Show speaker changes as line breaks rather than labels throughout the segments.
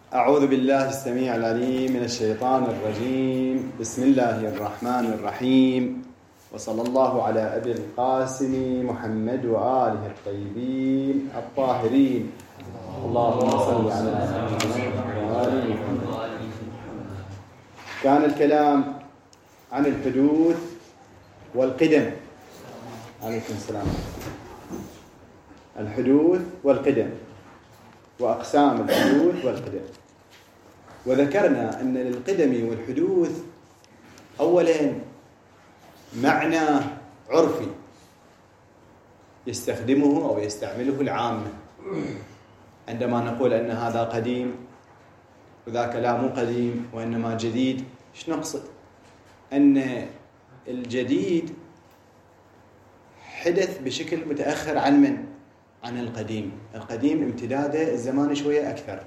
أعوذ بالله السميع العليم من الشيطان الرجيم. بسم الله الرحمن الرحيم، وصلى الله على أبي القاسم محمد وآله الطيبين الطاهرين. اللهم صل على محمد وآل محمد. كان الكلام عن الحدوث والقدم. عليكم السلام. الحدوث والقدم وأقسام الحدوث والقدم. وذكرنا أن للقدم والحدوث أولا معنى عرفي يستخدمه أو يستعمله العامة عندما نقول أن هذا قديم وذاك لا مو قديم وإنما جديد. إيش نقصد؟ أن الجديد حدث بشكل متأخر عن من؟ عن القديم. القديم امتداده الزمان شوية أكثر.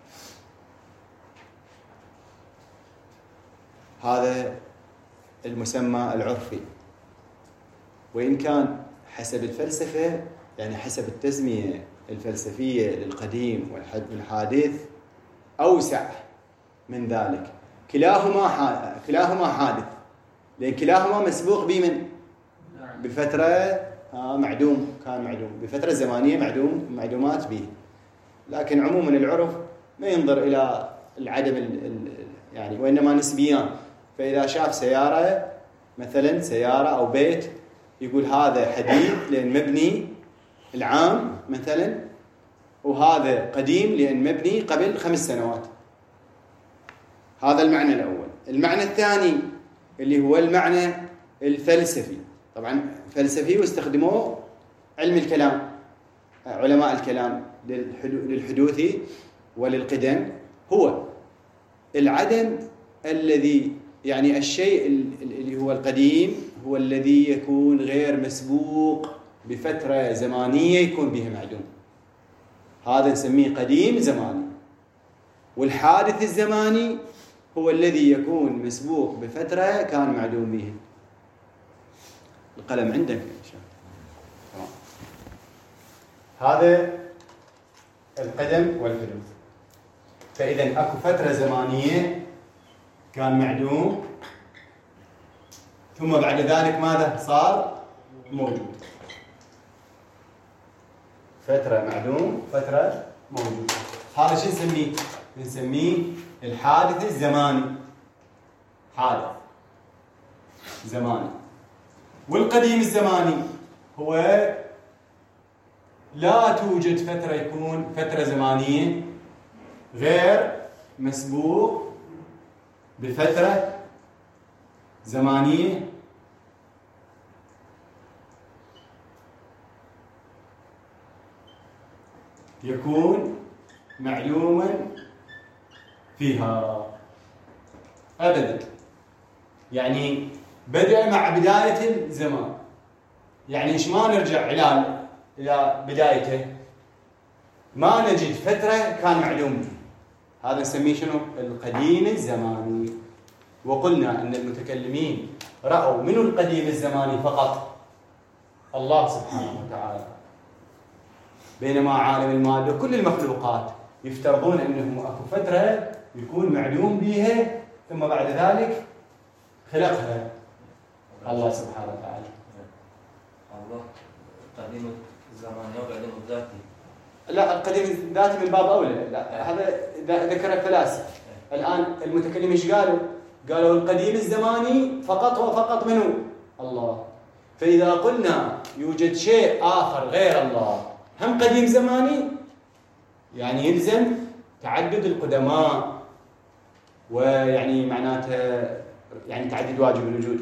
هذا المسمى العرفي. وإن كان حسب الفلسفة، يعني حسب التسمية الفلسفية للقديم والحادث أوسع من ذلك. كلاهما حادث، لأن كلاهما مسبوق بمن؟ بفترة معدوم، كان معدوم بفترة زمانية معدومات به. لكن عموما العرف ما ينظر إلى العدم يعني، وإنما نسبيان. فإذا شاف سيارة مثلا، سيارة أو بيت، يقول هذا حديث لأن مبني العام مثلا، وهذا قديم لأن مبني قبل 5 سنوات. هذا المعنى الأول. المعنى الثاني اللي هو المعنى الفلسفي، طبعا فلسفي واستخدموه علم الكلام، علماء الكلام للحدوث وللقدم، هو العدم الذي، يعني الشيء اللي هو القديم هو الذي يكون غير مسبوق بفترة زمانية يكون بها معدوم. هذا نسميه قديم زماني. والحادث الزماني هو الذي يكون مسبوق بفترة كان معدوم به. القلم عندك إن شاء الله. هذا القدم والحدوث. فإذا أكو فترة زمانية كان معدوم، ثم بعد ذلك ماذا صار؟ موجود. فترة معدوم، فترة موجود. هذا شو نسميه؟ نسميه الحادث الزماني. حادث زماني. والقديم الزماني هو لا توجد فترة يكون فترة زمانية غير مسبوق بفترة زمانية يكون معلوما فيها أبدا. يعني بدأ مع بداية الزمان. يعني إيش ما نرجع إلى بدايته ما نجد فترة كان معلوم. هذا نسميه شنو؟ القديم الزماني. وقلنا أن المتكلمين رأوا من القديم الزماني فقط الله سبحانه وتعالى، بينما عالم المادة وكل المخلوقات يفترضون أنهم أكو فترة يكون معلوم بها، ثم بعد ذلك خلقها الله سبحانه وتعالى.
الله قديم الزماني وقديم الذاتي.
لا، القديم الذاتي من باب أولى. لا، هذا ذكر الفلاسفة. الآن المتكلمين ايش قالوا؟ قالوا القديم الزماني فقط وفقط منه الله. فإذا قلنا يوجد شيء آخر غير الله هم قديم زماني، يعني يلزم تعدد القدماء، ويعني معناته يعني تعدد واجب الوجود.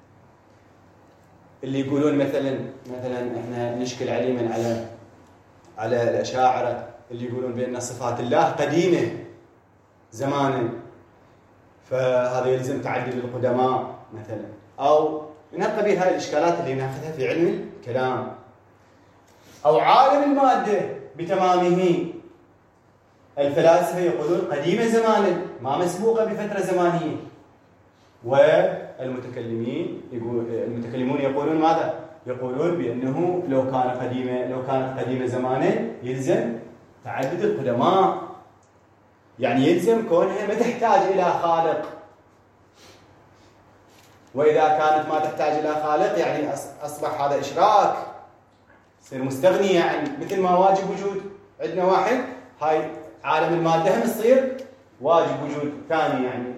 اللي يقولون مثلا احنا نشكل عليما على الأشاعرة اللي يقولون بأن صفات الله قديمة زمانا، فهذا يلزم تعدد القدماء مثلا، أو من هالقبيل. هاي الإشكالات اللي ناخذها في علم الكلام. أو عالم المادة بتمامه، الفلاسفة يقولون قديمة زمانا ما مسبوقة بفترة زمانية. والمتكلمون يقولون ماذا؟ يقولون بأنه لو كانت قديمة زمانا يلزم تعدد القدماء، يعني يلزم كونها ما تحتاج إلى خالق. وإذا كانت ما تحتاج إلى خالق يعني أصبح هذا إشراك، يصير مستغنية عن مثل ما واجب وجود عندنا واحد، هاي عالم المادة هم يصير واجب وجود ثاني يعني،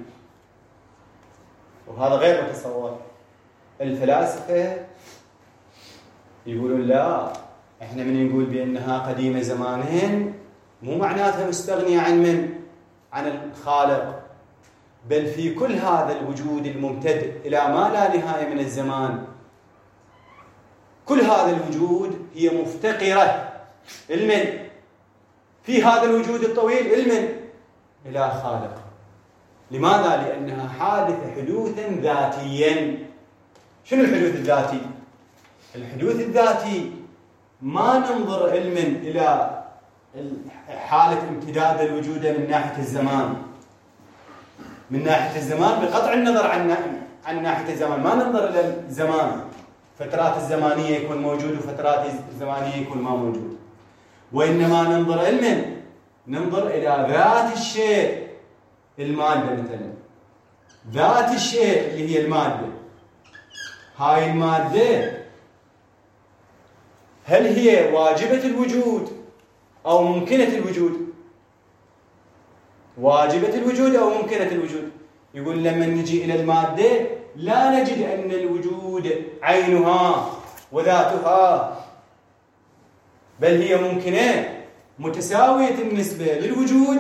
وهذا غير متصور. الفلاسفة يقولون لا، احنا من نقول بأنها قديمة زمانين مو معناتها مستغنية عن الخالق، بل في كل هذا الوجود الممتد إلى ما لا نهاية من الزمان، كل هذا الوجود هي مفتقرة علما في هذا الوجود الطويل علما إلى خالق. لماذا؟ لأنها حادثة حدوثا ذاتيا. شنو الحدوث الذاتي؟ الحدوث الذاتي ما ننظر علما إلى حالة امتداد الوجود من ناحية الزمان، من ناحية الزمان بقطع النظر عن ناحية الزمان، ما ننظر إلى الزمان، فترات الزمانية يكون موجود وفترات الزمانية يكون ما موجود، وإنما ننظر علما، ننظر إلى ذات الشيء، المادة مثلا، ذات الشيء اللي هي المادة. هاي المادة هل هي واجبة الوجود أو ممكنة الوجود؟ واجبة الوجود أو ممكنة الوجود؟ يقول لما نجي إلى المادة لا نجد أن الوجود عينها وذاتها، بل هي ممكنة متساوية النسبة للوجود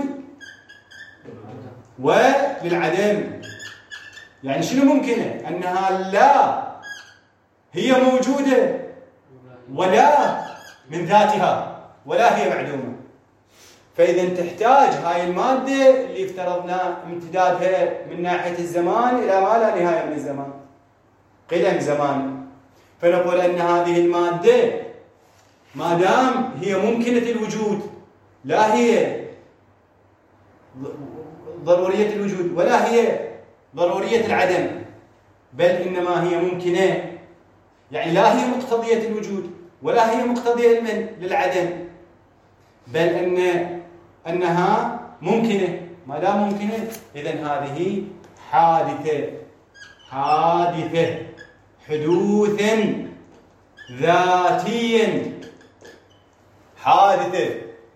وللعدم. يعني شنو ممكنة؟ أنها لا هي موجودة ولا من ذاتها ولا هي معدومة. فإذا تحتاج هاي المادة اللي افترضنا امتدادها من ناحية الزمان إلى ما لا نهاية من الزمان، قدم زمان، فنقول أن هذه المادة ما دام هي ممكنة الوجود، لا هي ضرورية الوجود ولا هي ضرورية العدم، بل إنما هي ممكنة، يعني لا هي مقتضية الوجود ولا هي مقتضية للعدم، بل أنها ممكنة. ما دام ممكنة إذن هذه حادثة حدوثا ذاتيا، حادثة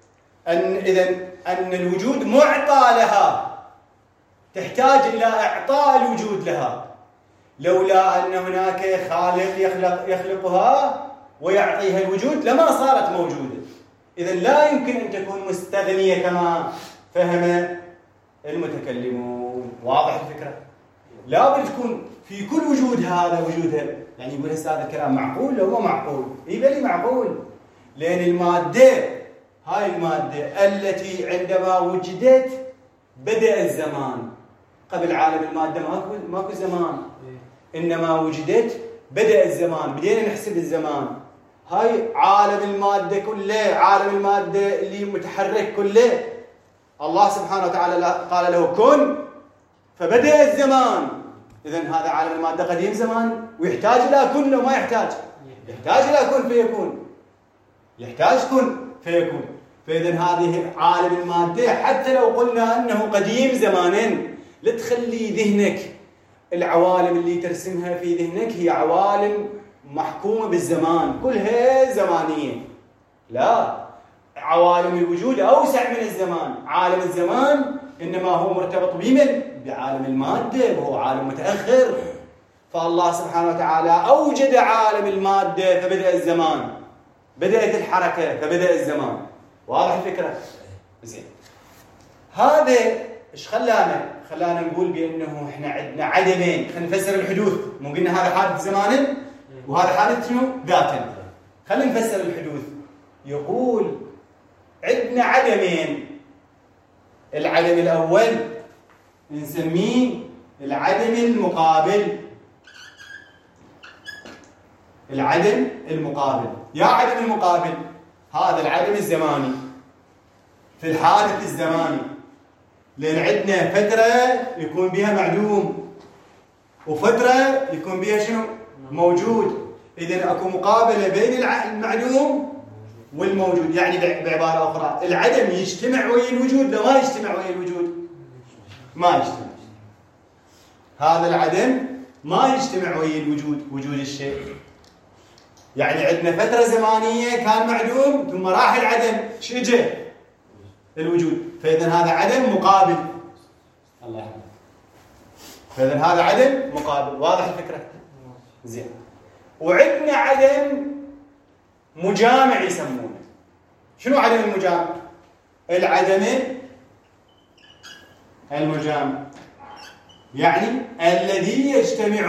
أن الوجود معطى لها، تحتاج إلى إعطاء الوجود لها، لولا أن هناك خالق يخلقها ويعطيها الوجود لما صارت موجودة. إذن لا يمكن أن تكون مستغنية كما فهم المتكلمون. واضح الفكرة؟ لا بد تكون في كل وجود هذا وجودها. يعني يقول هذا الكلام معقول لو ما معقول؟ بلي معقول، لأن المادة، هاي المادة التي عندما وجدت بدأ الزمان. قبل عالم المادة ماكو زمان، إنما وجدت بدأ الزمان، بدينا نحسب الزمان. هاي عالم المادة كله، عالم المادة اللي متحرك كله، الله سبحانه وتعالى قال له كن فبدأ الزمان. إذن هذا عالم المادة قديم زمان ويحتاج إلى كن لو ما يحتاج، يحتاج إلى كن فيكون، يحتاج كن فيكون. فإذن هذه عالم المادة حتى لو قلنا أنه قديم زمانين، لا تخلي ذهنك العوالم اللي ترسمها في ذهنك هي عوالم محكومة بالزمان، كلها زمانية. لا، عوالم الوجود أوسع من الزمان. عالم الزمان إنما هو مرتبط بمن؟ بعالم المادة، وهو عالم متأخر. فالله سبحانه وتعالى أوجد عالم المادة فبدأ الزمان، بدأت الحركة فبدأ الزمان. واضح الفكرة؟ زين. هذا إيش خلانا نقول بأنه إحنا عندنا عدمين. خلينا نفسر الحدوث، مو قلنا هذا حادث زمانا وهذا حادث شنو؟ ذاتا. خلينا نفسر الحدوث. يقول عندنا عدمين. العدم الأول نسميه العدم المقابل. العدم المقابل. يا عدم المقابل، هذا العدم الزماني في الحادث الزماني، لأن عندنا فترة يكون بها معدوم وفترة يكون بها شنو؟ موجود. إذن أكو مقابلة بين المعدوم والموجود. يعني بعبارة أخرى العدم يجتمع ويا الوجود لو ما يجتمع ويا الوجود؟ ما يجتمع. هذا العدم ما يجتمع ويا الوجود، وجود الشيء. يعني عندنا فترة زمانية كان معدوم ثم راح العدم، ايش اجى؟ الوجود. فإذا هذا عدم مقابل. الله يحفظك. فإذا هذا عدم مقابل. واضح الفكرة؟ زين. وعندنا عدم مجامع يسمونه. شنو عدم المجامع؟ العدم المجامع يعني الذي يجتمع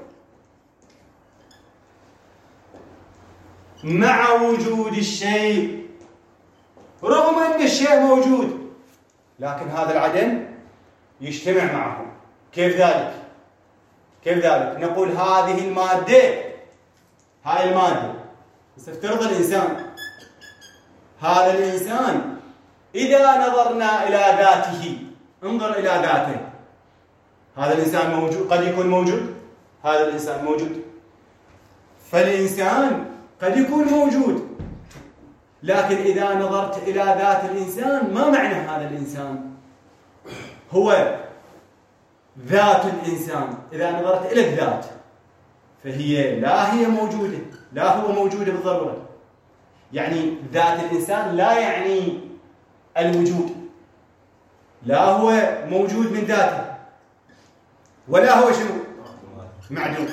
مع وجود الشيء رغم أن الشيء موجود، لكن هذا العدم يجتمع معه. كيف ذلك؟ كيف ذلك؟ نقول هذه المادة، هاي المادة، افترض الإنسان، هذا الإنسان إذا نظرنا إلى ذاته، انظر إلى ذاته، هذا الإنسان موجود، قد يكون موجود، هذا الإنسان موجود، فالإنسان قد يكون موجود، لكن إذا نظرت إلى ذات الإنسان ما معنى هذا الإنسان؟ هو ذات الإنسان. إذا نظرت إلى الذات فهي لا هي موجودة، لا هو موجود بالضرورة. يعني ذات الإنسان لا يعني الوجود، لا هو موجود من ذاته ولا هو شنو؟ معدوم.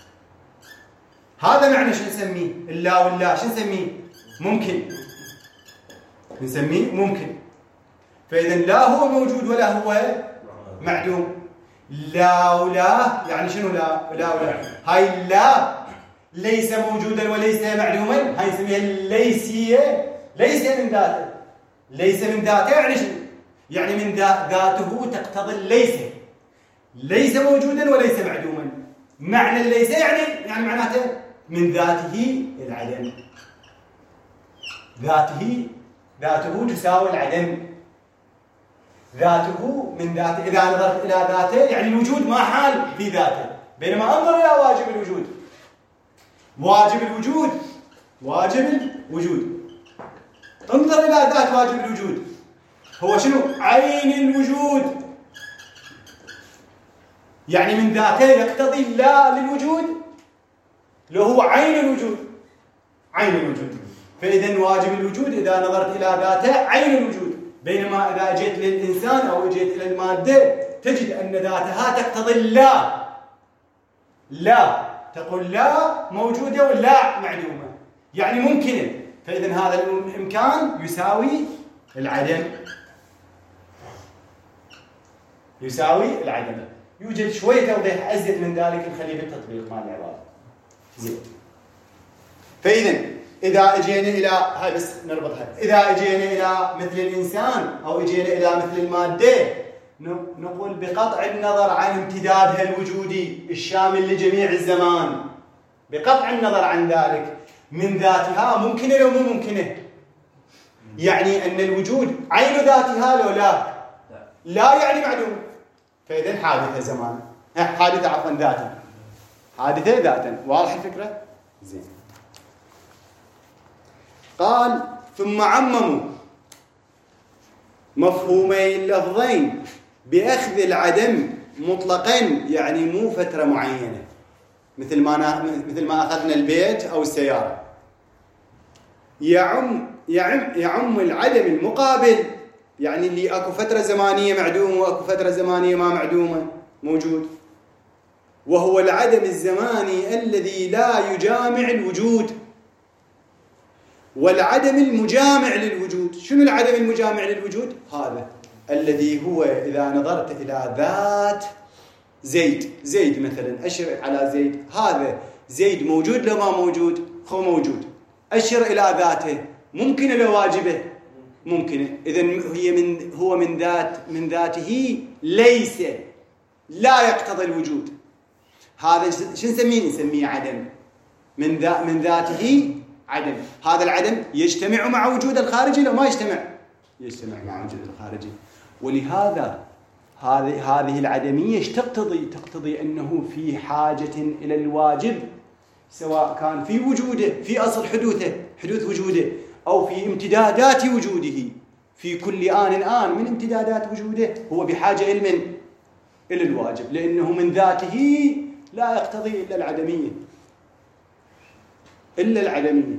هذا معنى شو نسميه؟ اللا واللا شو نسميه؟ ممكن. نسميه ممكن. فإذا لا هو موجود ولا هو معدوم. لا ولا يعني شنو لا ولا؟ هاي لا ليس موجودا وليس معدوما، هاي نسميها الليسية. ليس من ذاته. ليس من ذاته يعني شنو؟ يعني من ذاته تقتضي الليس. ليس موجودا وليس معدوما. معنى الليس يعني معناته من ذاته العدم. ذاته تساوي العدم. ذاته من ذاته. إذا نظرت إلى ذاته يعني الوجود ما حال في ذاته، بينما انظر إلى واجب الوجود. واجب الوجود انظر إلى ذات واجب الوجود. هو شنو؟ عين الوجود. يعني من ذاته يقتضي لا للوجود، لو هو عين الوجود. فإذا واجب الوجود إذا نظرت إلى ذاته عين الوجود، بينما إذا جئت للإنسان أو جئت إلى المادة تجد أن ذاتها تقتضي لا تقول لا موجودة ولا معلومة، يعني ممكنة. فإذا هذا الإمكان يساوي العدم. يوجد شوية توضيح أزيد من ذلك نخليه بالتطبيق مع العبارة. زين. فإذا إذا أجينا إلى هاي بس نربطها، إذا أجينا إلى مثل الإنسان أو أجينا إلى مثل المادة نقول بقطع النظر عن امتدادها الوجودي الشامل لجميع الزمان، بقطع النظر عن ذلك، من ذاتها ممكنة لو مو ممكنة؟ يعني أن الوجود عين ذاتها لو لا يعني معدوم. فإذا حادثة زمان، حادثة ذاتا، حادثة ذاتا. واضح الفكرة؟ زين. قال ثم عمموا مفهومي اللفظين بأخذ العدم مطلقا، يعني مو فترة معينة، مثل ما أخذنا البيت أو السيارة. يعم العدم المقابل، يعني اللي أكو فترة زمانية معدومة وأكو فترة زمانية ما معدومة موجود، وهو العدم الزماني الذي لا يجامع الوجود. والعدم المجامع للوجود، شنو العدم المجامع للوجود؟ هذا الذي هو إذا نظرت إلى ذات زيد مثلا، أشر على زيد، هذا زيد موجود لو ما موجود؟ هو موجود. أشر إلى ذاته، ممكن لو واجبه؟ ممكنة. إذن هو من ذاته ليس، لا يقتضي الوجود. هذا شو نسميه عدم. من ذاته عدم. هذا العدم يجتمع مع وجود الخارجي لو ما يجتمع مع وجود الخارجي. ولهذا هذه العدمية تقتضي أنه في حاجة إلى الواجب، سواء كان في وجوده، في أصل حدوث وجوده، أو في امتدادات وجوده في كل آن من امتدادات وجوده هو بحاجة إلى الواجب، لأنه من ذاته لا يقتضي إلا العدمية.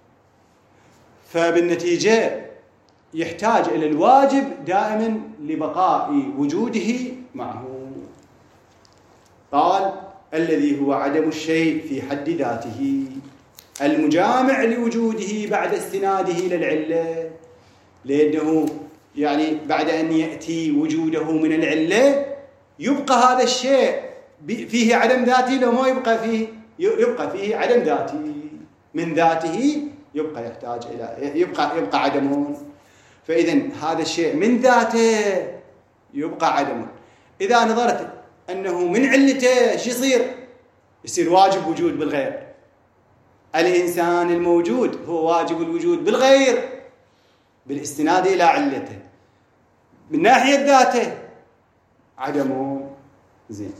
فبالنتيجة يحتاج إلى الواجب دائما لبقاء وجوده معه. قال الذي هو عدم الشيء في حد ذاته المجامع لوجوده بعد استناده إلى العلة، لأنه يعني بعد أن يأتي وجوده من العلة يبقى هذا الشيء فيه عدم ذاتي، لو ما يبقى فيه عدم ذاتي، من ذاته يبقى يحتاج إلى يبقى عدم. فإذا هذا الشيء من ذاته يبقى عدم. إذا نظرت أنه من علته شو يصير واجب وجود بالغير. الإنسان الموجود هو واجب الوجود بالغير بالاستناد إلى علته. من ناحية ذاته عدمه. زين.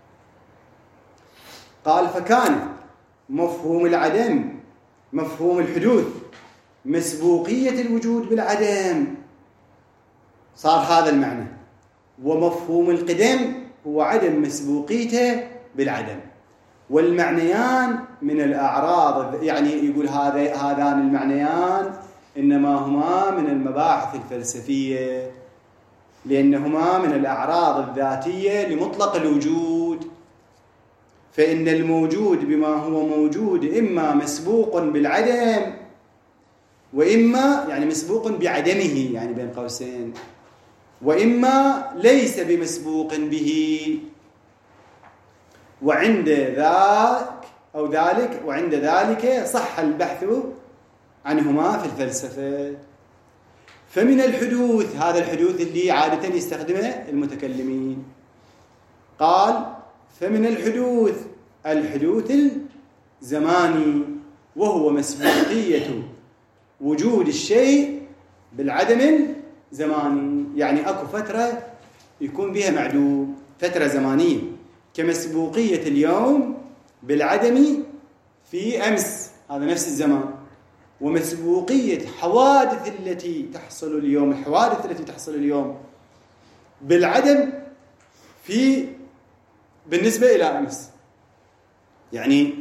قال فكان مفهوم العدم مفهوم الحدوث مسبوقية الوجود بالعدم، صار هذا المعنى. ومفهوم القدم هو عدم مسبوقيته بالعدم. والمعنيان من الأعراض، يعني يقول هذان المعنيان إنما هما من المباحث الفلسفية، لأنهما من الأعراض الذاتية لمطلق الوجود. فإن الموجود بما هو موجود إما مسبوق بالعدم وإما يعني مسبوق بعدمه، يعني بين قوسين، وإما ليس بمسبوق به. وعند ذلك صح البحث عنهما في الفلسفة. فمن الحدوث، هذا الحدوث اللي عادة يستخدمه المتكلمين، قال فمن الحدوث الزماني وهو مسبوقية وجود الشيء بالعدم الزماني، يعني أكو فترة يكون بها معدوم، فترة زمانية، كمسبوقية اليوم بالعدم في أمس، هذا نفس الزمان. ومسبوقية الحوادث التي تحصل اليوم بالعدم بالنسبة إلى أمس. يعني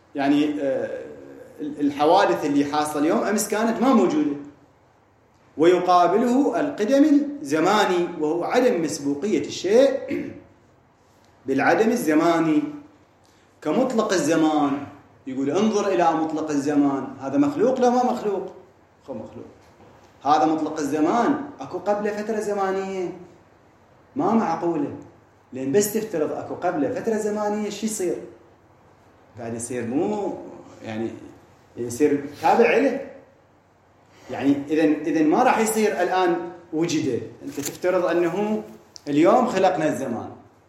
الحوادث اللي حاصلة اليوم أمس كانت ما موجودة. ويقابله القدم الزماني وهو عدم مسبوقية الشيء بالعدم الزماني كمطلق الزمان. يقول انظر إلى مطلق الزمان، هذا مخلوق لا ما مخلوق؟ مخلوق. هذا مطلق الزمان أكو قبل فترة زمانية ما معقولة، لأن بس تفترض أكو قبل فترة زمانية شو يصير؟ قاعد يصير مو يعني يصير تابع له. يعني إذن ما راح يصير الآن وجده. أنت تفترض أنه اليوم خلقنا الزمان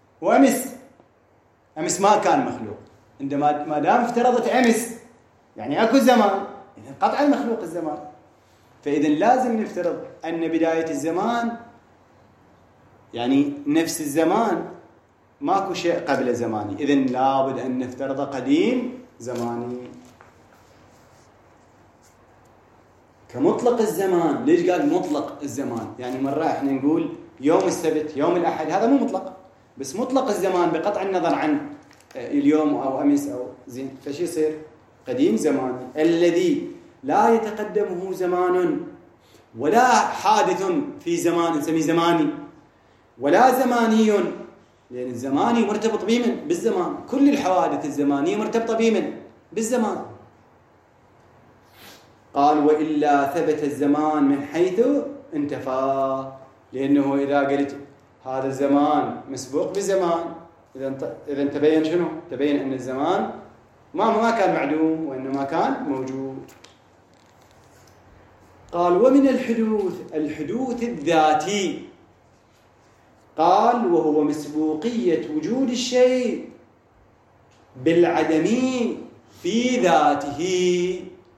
وأمس ما كان مخلوق. عندما ما دام افترضت أمس يعني أكو زمان، يعني قطعا مخلوق الزمان. فإذن لازم نفترض أن بداية الزمان يعني نفس الزمان، ماكو شيء قبل زماني. إذن لابد أن نفترض قديم زماني كمطلق الزمان. ليش قال مطلق الزمان؟ يعني مرة احنا نقول يوم السبت، يوم الأحد، هذا مو مطلق، بس مطلق الزمان بقطع النظر عن اليوم أو أمس أو زين. فشي يصير قديم زماني الذي لا يتقدمه زمان ولا حادث في زمان نسميه زماني، ولا زماني، لأن الزماني مرتبط بالزمان. كل الحوادث الزمانية مرتبطة بالزمان. قال وإلا ثبت الزمان من حيث انتفى، لأنه إذا قلت هذا الزمان مسبوق بزمان، إذا تبين شنو؟ تبين أن الزمان ما كان معدوم وإنما كان موجود. قال ومن الحدوث الذاتي، قال وهو مسبوقية وجود الشيء بالعدم في ذاته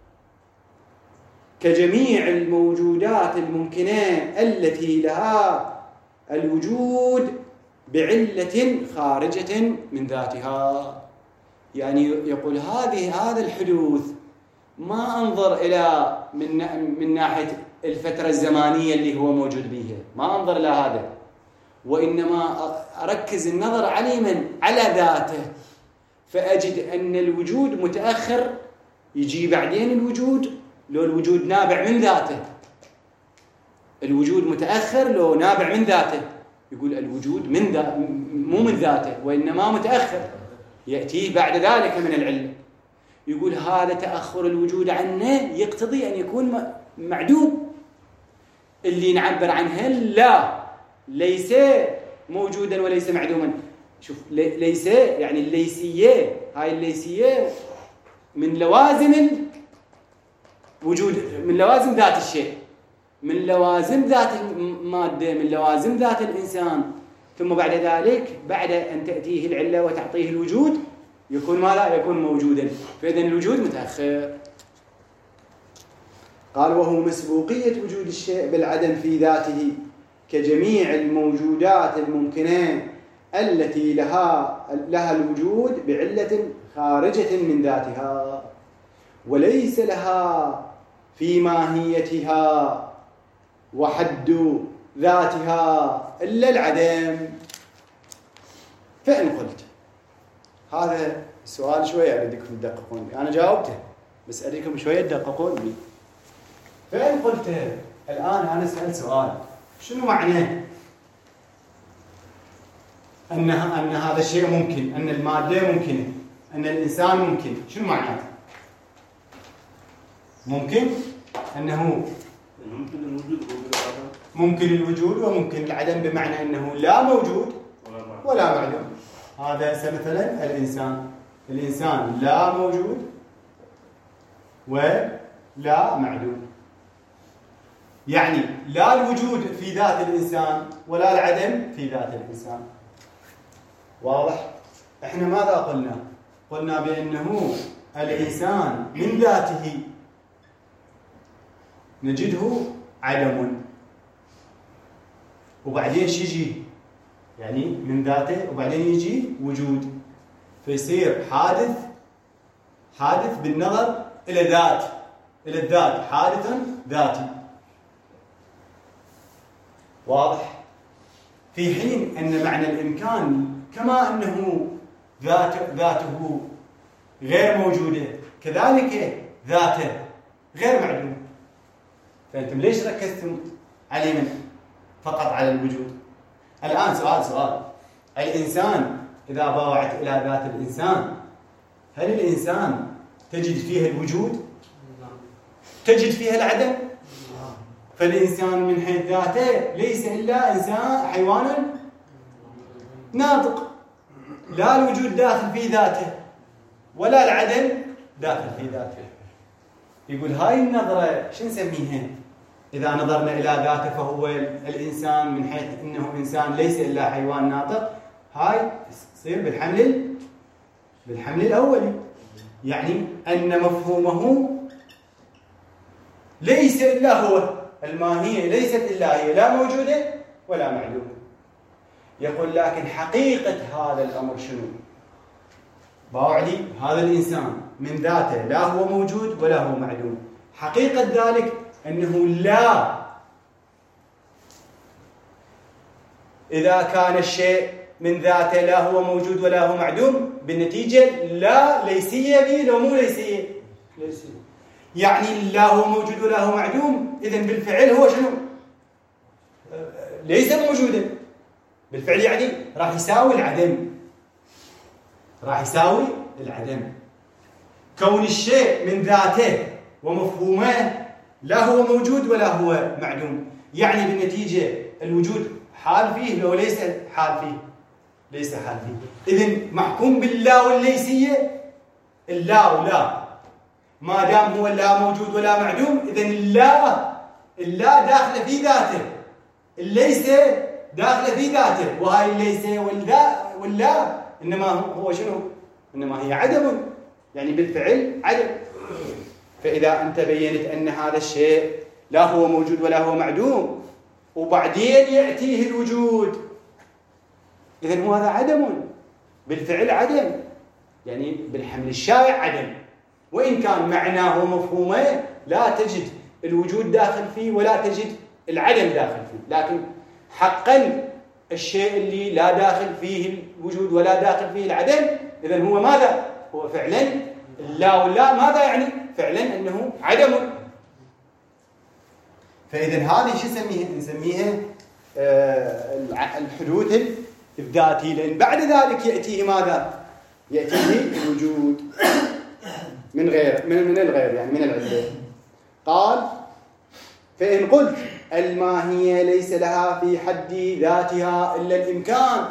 كجميع الموجودات الممكنة التي لها الوجود بعلة خارجة من ذاتها. يعني يقول هذا الحدوث ما أنظر إلى من ناحية الفترة الزمانية اللي هو موجود بيها، ما أنظر إلى هذا، وإنما أركز النظر على ذاته، فأجد أن الوجود متأخر، يجي بعدين الوجود، لو الوجود نابع من ذاته، الوجود متأخر لو نابع من ذاته، يقول الوجود مو من ذاته وإنما متأخر يأتيه بعد ذلك من العلة. يقول هذا تأخر الوجود عنه يقتضي أن يكون معدوم. اللي نعبر عنه لا، ليس موجودا وليس معدوما. شوف، ليس يعني الليسية، هاي الليسية من لوازم الوجود، من لوازم ذات الشيء، من لوازم ذات المادة، من لوازم ذات الإنسان. ثم بعد ذلك بعد أن تأتيه العلة وتعطيه الوجود يكون ماذا؟ يكون موجودا. فإذن الوجود متأخر. قال وهو مسبوقية وجود الشيء بالعدم في ذاته كجميع الموجودات الممكنة التي لها الوجود بعلة خارجة من ذاتها، وليس لها في ماهيتها وحد ذاتها إلا العدم. فإن قلت، هذا السؤال شوية أريدكم تدققون بي، أنا جاوبته بس أريدكم شوية تدققون بي. فإن قلت الآن أنا سألت سؤال، شنو معناه أن هذا الشيء ممكن، أن المادة ممكنة، أن الإنسان ممكن؟ شنو معناه؟ ممكن أنه ممكن الوجود وممكن العدم، بمعنى أنه لا موجود ولا معدوم. هذا مثلا الإنسان لا موجود ولا معدوم، يعني لا الوجود في ذات الإنسان ولا العدم في ذات الإنسان. واضح؟ احنا ماذا قلنا؟ قلنا بأنه الإنسان من ذاته نجده عدم، وبعدين شيجي يعني من ذاته، وبعدين يجي وجود، فيصير حادث بالنظر إلى الذات، حادث ذاتي. واضح؟ في حين أن معنى الإمكان كما أنه ذاته غير موجودة، كذلك ذاته غير معدوم. فأنتم ليش ركزتم علينا فقط على الوجود؟ الآن سؤال، الإنسان إذا باوعت إلى ذات الإنسان، هل الإنسان تجد فيها الوجود؟ تجد فيها العدم؟ فالإنسان من حيث ذاته ليس إلا إنسان حيوانا ناطق، لا الوجود داخل في ذاته ولا العدم داخل في ذاته. يقول هاي النظرة شو نسميها؟ إذا نظرنا إلى ذاته فهو الإنسان من حيث أنه إنسان ليس إلا حيوان ناطق، هاي تصير بالحمل الأولي، يعني أن مفهومه ليس إلا هو، الماهية ليست إلا هي، لا موجودة ولا معدومة. يقول لكن حقيقة هذا الأمر شنو؟ باوعلي هذا الإنسان من ذاته لا هو موجود ولا هو معدوم، حقيقة ذلك أنه لا، إذا كان الشيء من ذاته لا هو موجود ولا هو معدوم، بالنتيجة لا ليسية به لو مو ليسية، يعني لا هو موجود ولا هو معدوم، إذن بالفعل هو شنو؟ ليس موجودا. بالفعل يعني راح يساوي العدم. كون الشيء من ذاته ومفهومه لا هو موجود ولا هو معدوم، يعني بالنتيجة الوجود حال فيه لو ليس حال فيه، ليس حال فيه. إذن محكوم باللا والليسية، اللا ولا، ما دام هو لا موجود ولا معدوم، إذن اللا داخله في ذاته، الليس داخله في ذاته، وهاي الليس واللا إنما هو شنو؟ إنما هي عدم، يعني بالفعل عدم. فإذا أنت بينت أن هذا الشيء لا هو موجود ولا هو معدوم وبعدين يأتيه الوجود، إذن هذا عدم، بالفعل عدم، يعني بالحمل الشائع عدم، وإن كان معناه ومفهومه لا تجد الوجود داخل فيه ولا تجد العدم داخل فيه، لكن حقا الشيء اللي لا داخل فيه الوجود ولا داخل فيه العدم، إذن هو ماذا؟ هو فعلا لا واللا ماذا يعني؟ فعلا أنه عدم. فإذن هذه شو نسميها الحدوث الذاتي، لأن بعد ذلك يأتيه ماذا؟ يأتيه الوجود من الغير يعني من العلة. قال فإن قلت الماهية ليس لها في حد ذاتها إلا الإمكان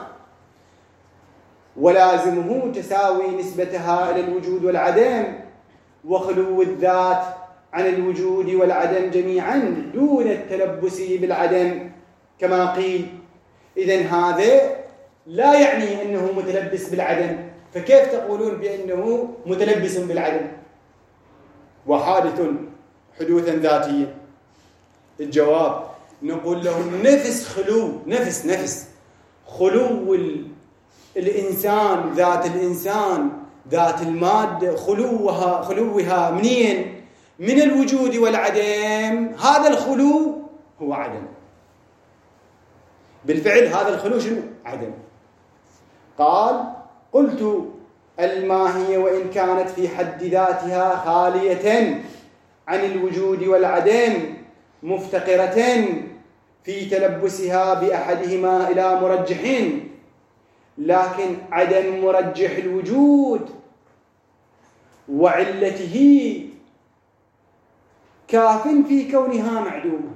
ولازمه تساوي نسبتها إلى الوجود والعدم وخلو الذات عن الوجود والعدم جميعا دون التلبس بالعدم كما قيل، إذن هذا لا يعني أنه متلبس بالعدم، فكيف تقولون بأنه متلبس بالعدم وحادث حدوثا ذاتيا؟ الجواب نقول له نفس خلو الإنسان، ذات المادة خلوها منين؟ من الوجود والعدم. هذا الخلو هو عدم بالفعل، هذا الخلو شنو؟ عدم. قال قلت الماهية وإن كانت في حد ذاتها خالية عن الوجود والعدم مفتقرة في تلبسها بأحدهما إلى مرجح، لكن عدم مرجح الوجود وعلته كاف في كونها معدومة.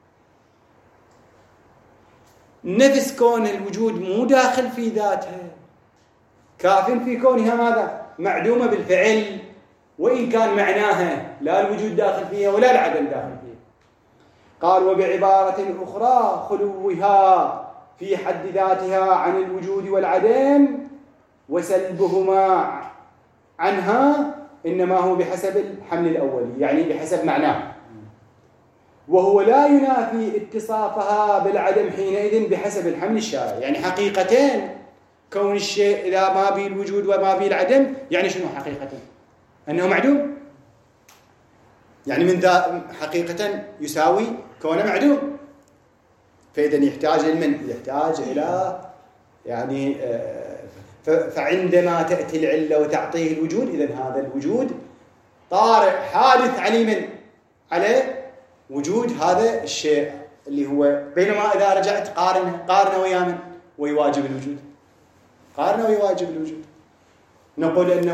نفس كون الوجود مو داخل في ذاتها كاف في كونها ماذا؟ معدومة بالفعل، وإن كان معناها لا الوجود داخل فيها ولا العدم داخل فيها. قال وبعبارة أخرى خلوها في حد ذاتها عن الوجود والعدم وسلبهما عنها إنما هو بحسب الحمل الأولي، يعني بحسب معناه، وهو لا ينافي اتصافها بالعدم حينئذ بحسب الحمل الشارع. يعني حقيقتين كون الشيء إذا ما به الوجود وما به العدم يعني شنو حقيقة؟ أنه معدوم، يعني من ذا حقيقة يساوي كونه معدوم. فإذا يحتاج لمن؟ يحتاج إلى يعني فعندما تأتي العلة وتعطيه الوجود، إذن هذا الوجود طارئ حادث عليما على وجود هذا الشيء اللي هو. بينما إذا رجعت قارنه ويا من؟ ويواجب الوجود، قارنه ويواجب الوجود. نقول أن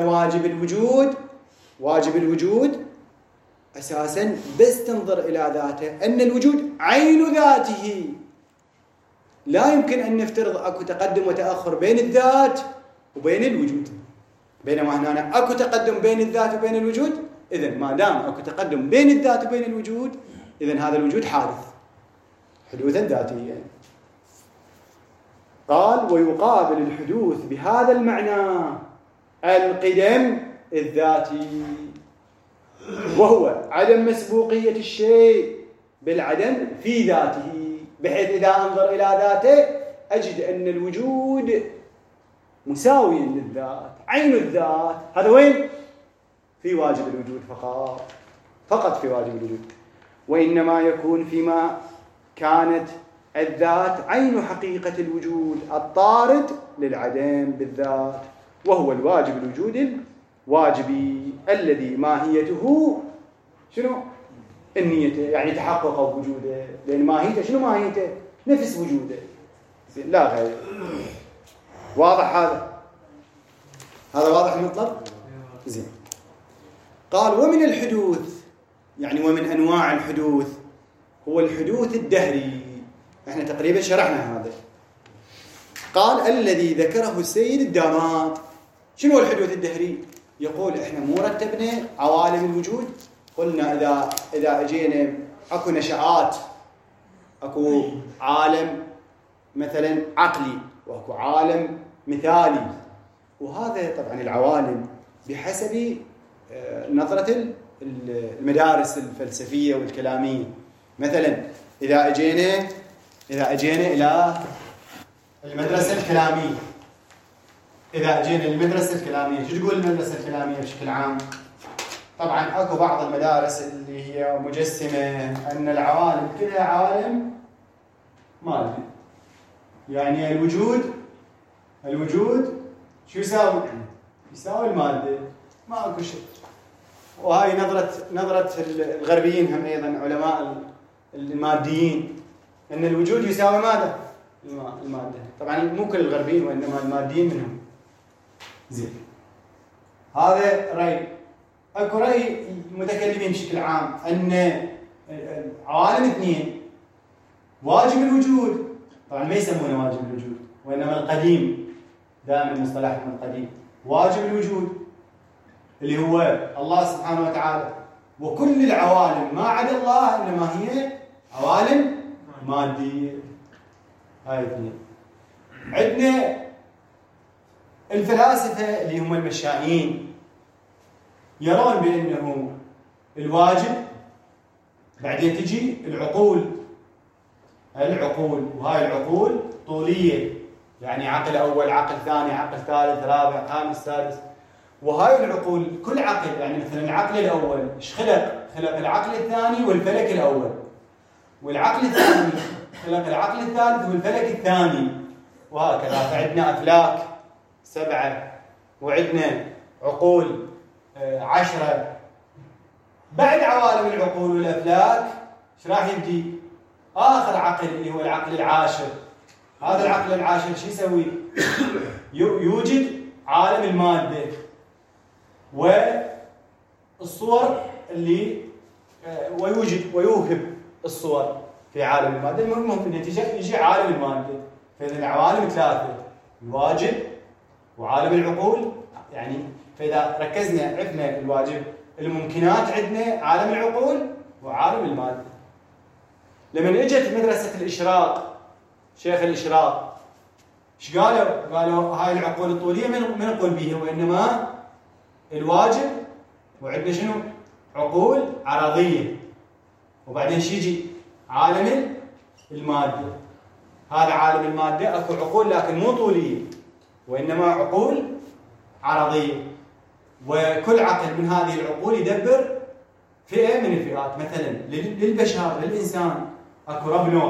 واجب الوجود أساساً بس تنظر إلى ذاته، أن الوجود عين ذاته، لا يمكن أن نفترض أكو تقدم وتأخر بين الذات وبين الوجود. بينما هنا أكو تقدم بين الذات وبين الوجود، إذن ما دام أكو تقدم بين الذات وبين الوجود، إذن هذا الوجود حادث حدوثاً ذاتيا. قال ويقابل الحدوث بهذا المعنى القدم الذاتي، وهو عدم مسبوقية الشيء بالعدم في ذاته، بحيث إذا أنظر إلى ذاته أجد أن الوجود مساوي للذات، عين الذات. هذا وين؟ في واجب الوجود فقط في واجب الوجود. وإنما يكون فيما كانت الذات عين حقيقة الوجود الطارد للعدم بالذات، وهو الواجب الوجود الواجبي الذي ماهيته شنو؟ النية، يعني تحقق وجوده، لأن ماهيته شنو؟ ماهيته نفس وجوده لا غير. واضح هذا واضح المطلب؟ زين. قال ومن الحدوث، يعني ومن أنواع الحدوث هو الحدوث الدهري. احنا تقريبا شرحنا هذا. قال الذي ذكره السيد الداماط. شنو الحدوث الدهري؟ يقول احنا مو رتبنا عوالم الوجود، قلنا اذا اجينا اكو نشآت، اكو عالم مثلا عقلي واكو عالم مثالي، وهذا طبعا العوالم بحسب نظرة المدارس الفلسفية والكلامية. مثلا إذا أجينا إلى المدرسة الكلامية، شو تقول المدرسة الكلامية بشكل عام؟ طبعا اكو بعض المدارس اللي هي مجسمه ان العوالم كلها عوالم مادي، يعني الوجود شو يساوي؟ يساوي الماده، ما اكو شيء. وهاي نظره الغربيين هم ايضا علماء الماديين، ان الوجود يساوي ماذا؟ الماده. طبعا مو كل الغربيين وانما الماديين منهم. زين، هذا راي. اكو راي المتكلمين بشكل عام ان عوالم اثنين واجب الوجود، طبعا ما يسمونه واجب الوجود وانما القديم، دائما مصطلحهم القديم، واجب الوجود اللي هو الله سبحانه وتعالى، وكل العوالم ما عدا الله انما هي عوالم ماديه. هاي اثنين. عندنا الفلاسفه اللي هم المشائين يرون بانه الواجب، بعدين تجي العقول، وهاي العقول طوليه، يعني عقل اول، عقل ثاني، عقل ثالث، رابع، خامس، سادس. وهاي العقول كل عقل، يعني مثلا العقل الاول ايش خلق العقل الثاني والفلك الاول، والعقل الثاني خلق العقل الثالث والفلك الثاني، وهكذا. فعندنا افلاك 7 وعندنا عقول 10. بعد عوالم العقول والافلاك ايش راح يبدي؟ اخر عقل اللي هو العقل العاشر. هذا العقل العاشر شو يسوي؟ يوجد عالم الماده والصور اللي ويوهب الصور في عالم الماده. المهم في النتيجه يجي عالم الماده. فاذا العوالم 3، الواجب وعالم العقول، يعني فاذا ركزنا عرفنا الواجب، الممكنات عندنا عالم العقول وعالم الماده. لما اجت مدرسه الاشراق، شيخ الاشراق ايش قالوا هاي العقول الطوليه من نقول بيها، وانما الواجب وعندنا شنو؟ عقول عرضيه، وبعدين يجي عالم الماده. هذا عالم الماده اكو عقول لكن مو طوليه وانما عقول عرضيه، وكل عقل من هذه العقول يدبر فئه من الفئات. مثلا للبشر، للانسان اكو رب نوع،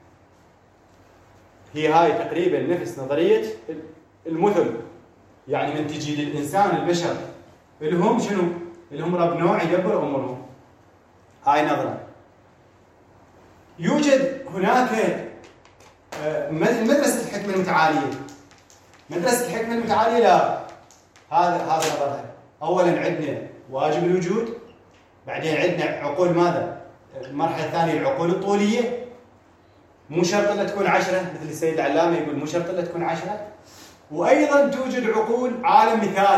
هي هاي تقريبا نفس نظريه المثل، يعني من تجي للانسان البشر لهم شنو؟ لهم رب نوع يدبر امورهم. هاي نظره. يوجد هناك مدرسه الحكمه المتعاليه. مدرسه الحكمه المتعاليه لا، هذا نظرها. اولا عندنا واجب الوجود، بعدين عندنا عقول ماذا؟ المرحله الثانيه العقول الطوليه، مو شرط الا تكون 10، مثل السيد العلامه يقول مو شرط الا تكون 10. وايضا توجد عقول عالم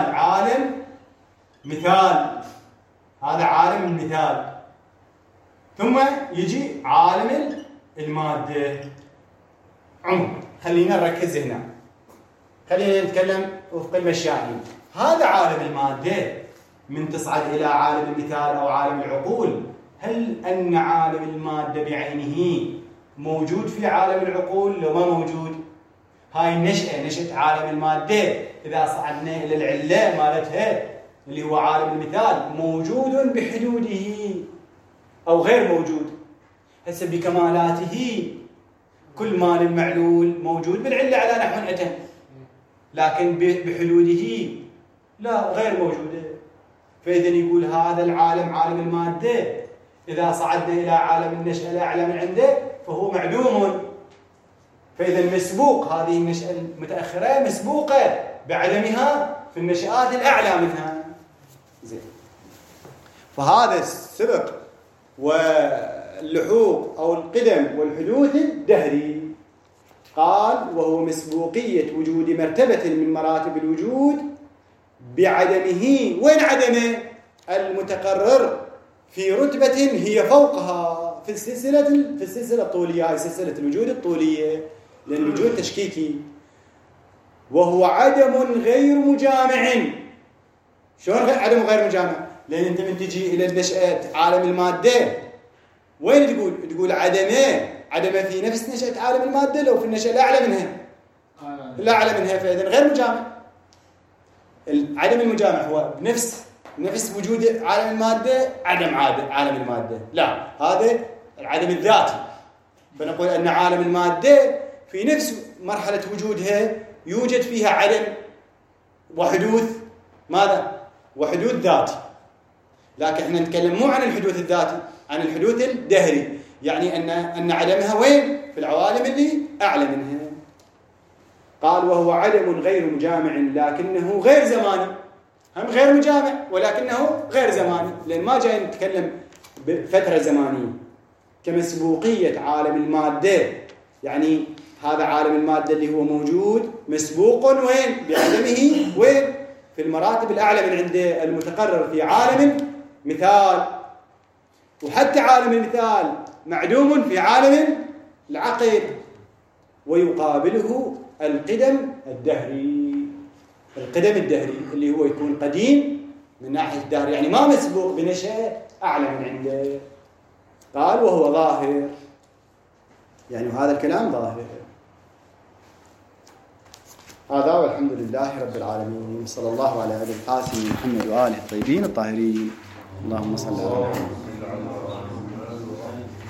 مثال، هذا عالم المثال. ثم يجي عالم الماده. خلينا نركز هنا، خلينا نتكلم وفق المشائين. هذا عالم الماده من تصعد الى عالم المثال او عالم العقول، هل ان عالم الماده بعينه موجود في عالم العقول لو ما موجود؟ هاي نشأة عالم الماده اذا صعدنا الى العله مالتها اللي هو عالم المثال، موجود بحدوده او غير موجود؟ هسه بكمالاته كل مال المعلول موجود بالعله على نحو أتم، لكن بحدوده لا، غير موجوده. فاذا يقول هذا العالم عالم الماده اذا صعدنا الى عالم النشأة الاعلى من عنده فهو معدوم. فاذا مسبوق، هذه النشأة المتاخره مسبوقه بعدمها في النشآت الاعلى منها. زين، فهذا السبق واللحوق او القدم والحدوث الدهري. قال وهو مسبوقيه وجود مرتبه من مراتب الوجود بعدمه. وين عدمه؟ المتقرر في رتبه هي فوقها في السلسله الطوليه، هاي سلسله الوجود الطوليه، لان الوجود تشكيكي. وهو عدم غير مجامع. شلون عدم غير مجامع؟ لان انت من تجي الى النشأة عالم الماده وين تقول عدمه في نفس نشأة عالم الماده لو في النشأة الاعلى منها، فاذا غير مجامع. عدم المجامع هو بنفس نفس وجود عالم المادة عدم عالم المادة، لا، هذا العدم الذاتي. فنقول أن عالم المادة في نفس مرحلة وجودها يوجد فيها عدم وحدوث ماذا؟ وحدوث ذاتي. لكن احنا نتكلم مو عن الحدوث الذاتي، عن الحدوث الدهري، يعني أن عدمها وين؟ في العوالم اللي أعلى منها. قال وهو عدم غير مجامع لكنه غير زماني، هم غير مجامع ولكنه غير زماني، لأن ما جاي نتكلم بفترة زمانية. كمسبوقية عالم المادة، يعني هذا عالم المادة اللي هو موجود مسبوق وين؟ بعدمه وين؟ في المراتب الأعلى من عنده المتقرر في عالم مثال. وحتى عالم المثال معدوم في عالم العقل، ويقابله القدم الدهري. القدم الدهري اللي هو يكون قديم من ناحية الدهر، يعني ما مسبوق بنشأة أعلى من عنده. قال وهو ظاهر، يعني هذا الكلام ظاهر. هذا والحمد لله رب العالمين. صلى الله على أبي القاسم محمد وآله الطيبين الطاهرين. اللهم صل على محمد.